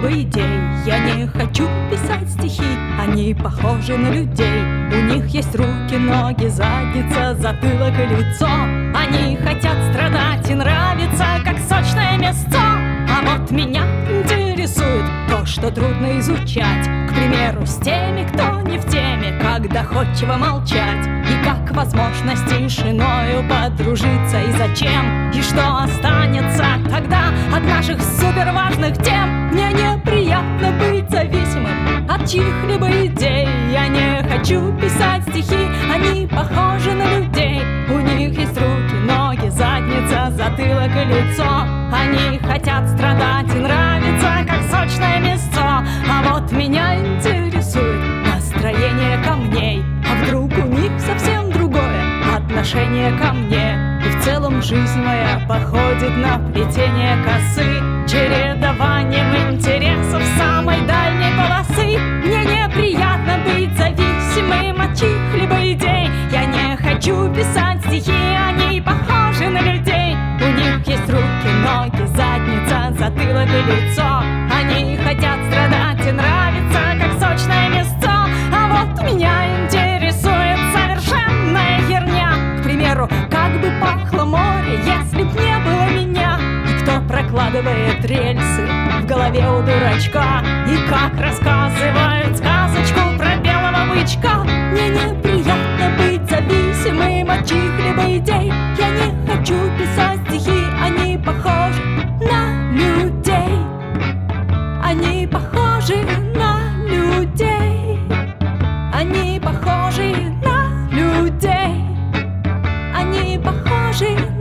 чьих-либо идей. Я не хочу писать стихи, они похожи на людей. У них есть руки, ноги, задница, затылок и лицо. Они хотят страдать и нравиться, как сочное мясцо. А вот меня интересует то, что трудно изучать. К примеру, с теми, кто не в теме, как доходчиво молчать. И как возможно с тишиною подружиться, и зачем, и что останется тогда от наших суперважных тем. Мне неприятно быть зависимым от чьих-либо идей. Я не хочу писать стихи, они похожи на людей. У них есть руки, ноги, задница, затылок и лицо. Они хотят страдать и нравиться, как сочное мясцо. А вот меня интересует настроение камней. А вдруг у них совсем другое отношение ко мне? И в целом жизнь моя походит на плетение косы, чередованием интересов самой дальней полосы. Мне неприятно быть зависимым от чьих-либо идей. Я не хочу писать стихи, они похожи на людей. У них есть руки, ноги, задница, затылок и лицо. Они хотят страдать и нравиться, как сочное мясцо. А вот меня интересует совершенная херня. К примеру, как бы пахло море, если б не было меня? И кто прокладывает рельсы в голове у дурачка? И как рассказывают сказочку про белого бычка? Мне неприятно быть зависимым от чьих-либо идей. Я не хочу писать стихи, они похожи на людей. Они похожи на людей. Они похожи на людей. Они похожи